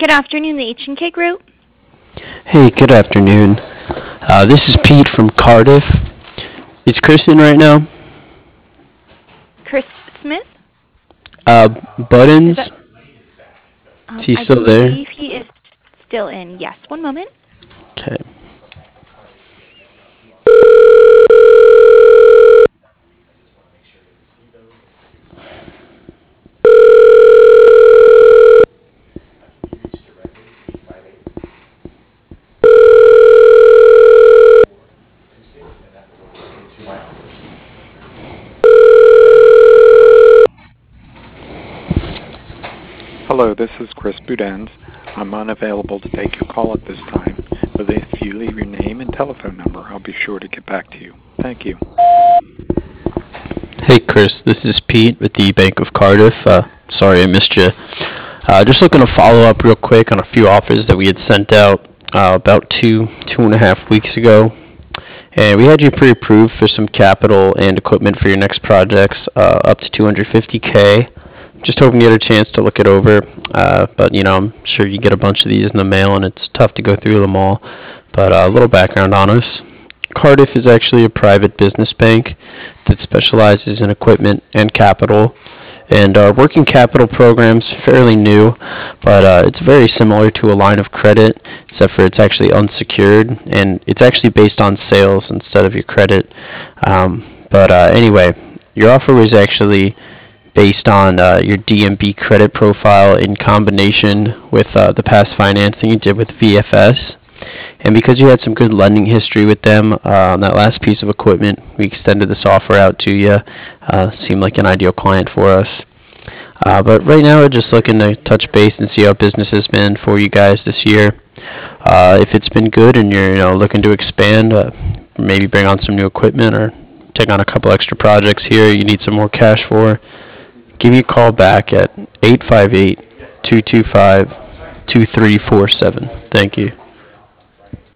Good afternoon, the H&K Group. Hey, good afternoon. This is Pete from Cardiff. Is Chris in right now? Chris Smith? Is Buttons? that? Is he I still there? believe he is still in. Yes, one moment. Okay. Hello, this is Chris Boudens. I'm unavailable to take your call at this time, but if you leave your name and telephone number, I'll be sure to get back to you. Thank you. Hey, Chris. This is Pete with the Bank of Cardiff. Sorry I missed you. Just looking to follow up real quick on a few offers that we had sent out about 2.5 weeks ago. And we had you pre-approved for some capital and equipment for your next projects, up to 250K. Just hoping you had a chance to look it over. But, I'm sure you get a bunch of these in the mail, and it's tough to go through them all. But a little background on us. Cardiff is actually a private business bank that specializes in equipment and capital. And our working capital program's fairly new, but it's very similar to a line of credit, except for it's actually unsecured, and it's actually based on sales instead of your credit. Anyway, your offer was actually based on your DMB credit profile in combination with the past financing you did with VFS. And because you had some good lending history with them on that last piece of equipment, we extended this offer out to you. Seemed like an ideal client for us. But right now, we're just looking to touch base and see how business has been for you guys this year. If it's been good and you're looking to expand, maybe bring on some new equipment or take on a couple extra projects here you need some more cash for, give me a call back at 858-225-2347. Thank you.